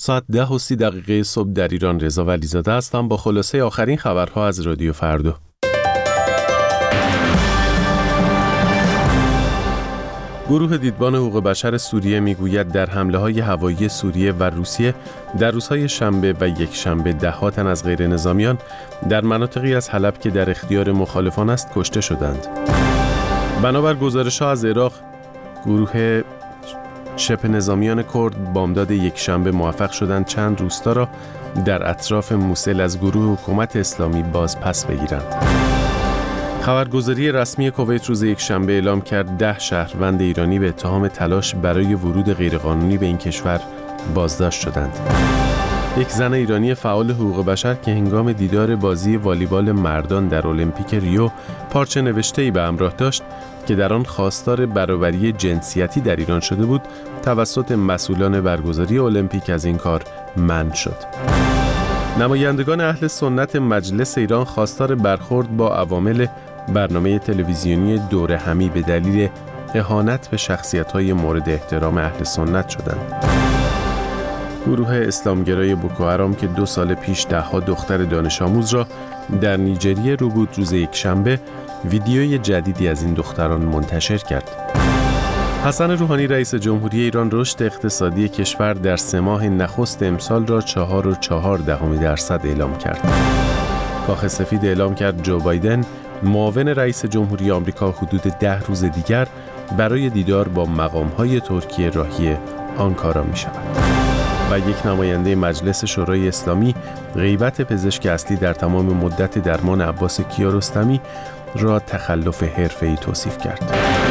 ساعت 10:30 صبح در ایران. رضا ولیزاده هستم با خلاصه آخرین خبرها از رادیو فردا. گروه دیدبان حقوق بشر سوریه میگوید در حمله‌های هوایی سوریه و روسیه در روزهای شنبه و یکشنبه ده‌ها تن از غیرنظامیان در مناطقی از حلب که در اختیار مخالفان است کشته شدند. بنابر گزارش‌ها از عراق، گروه شبه نظامیان کرد بامداد یکشنبه موفق شدند چند روستا را در اطراف موصل از گروه حکومت اسلامی باز پس بگیرند. خبرگزاری رسمی کویت روز یکشنبه اعلام کرد 10 شهروند ایرانی به اتهام تلاش برای ورود غیرقانونی به این کشور بازداشت شدند. یک زن ایرانی فعال حقوق بشر که هنگام دیدار بازی والیبال مردان در المپیک ریو پارچه نوشته‌ای به همراه داشت که در آن خواستار برابری جنسیتی در ایران شده بود، توسط مسئولان برگزاری المپیک از این کار منع شد. نمایندگان اهل سنت مجلس ایران خواستار برخورد با عوامل برنامه تلویزیونی دوره همی به دلیل اهانت به شخصیت‌های مورد احترام اهل سنت شدند. گروه اسلامگرای بوکوحرام که 2 سال پیش ده‌ها دختر دانش آموز را در نیجریه رو بود، روز یکشنبه ویدیوی جدیدی از این دختران منتشر کرد. حسن روحانی رئیس جمهوری ایران رشد اقتصادی کشور در 3 ماه نخست امسال را 4.4% اعلام کرد. کاخ سفید اعلام کرد جو بایدن معاون رئیس جمهوری آمریکا حدود 10 روز دیگر برای دیدار با مقام‌های ترکیه راهی آنکارا می‌شود. و یک نماینده مجلس شورای اسلامی غیبت پزشک اصلی در تمام مدت درمان عباس کیارستمی را تخلف حرفه‌ای توصیف کرد.